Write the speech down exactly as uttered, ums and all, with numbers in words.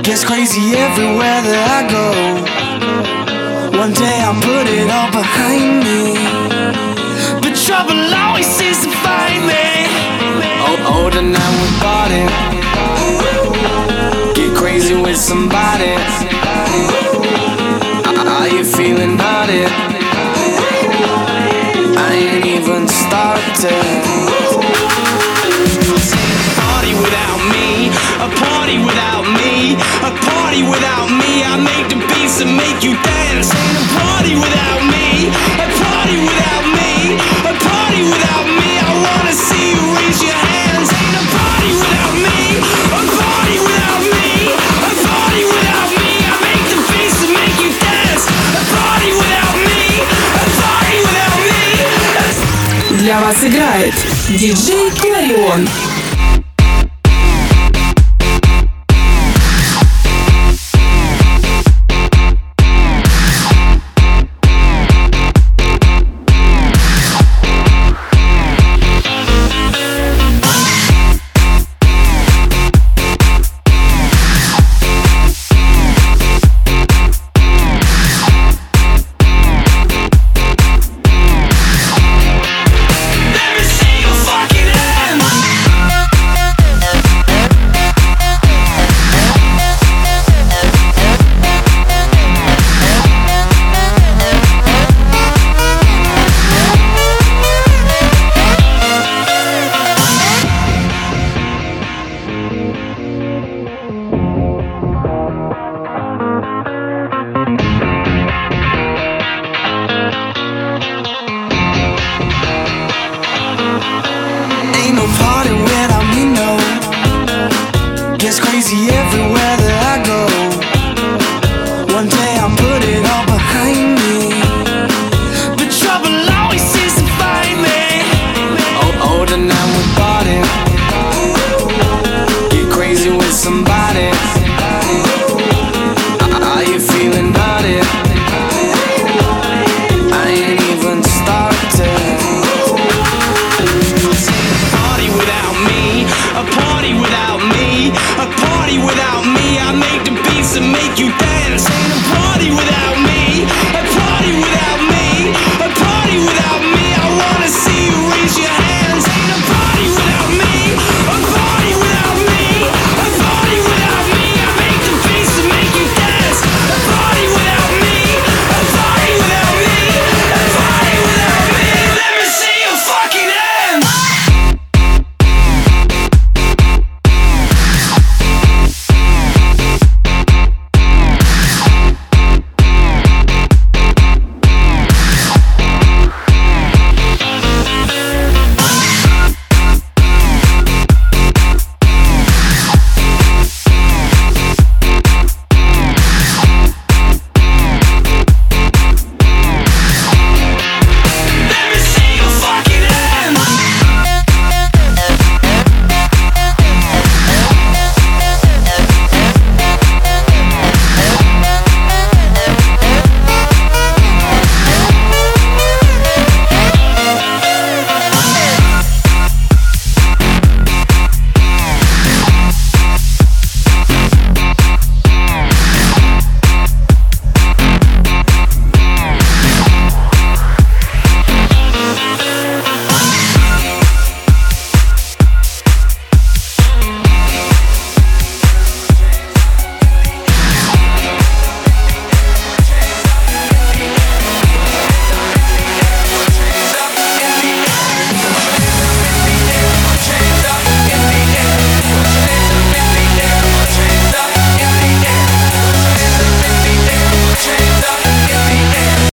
Gets crazy everywhere that I go. One day I'll put it all behind me, but trouble always seems to find me. Oh, oh, tonight we party. Get crazy with somebody. Are you feeling naughty? I ain't even started. Party without me, a party without me, a party without me. I make the beats that make you dance. Ain't a party without me, a party without me, a party without me. I wanna see you raise your hands. Ain't a party without me, a party without me, a party without me. I make the beats that make you dance. A party without me, a party without me. Для вас играет диджей Кларион. Ain't no party without me, no. Gets crazy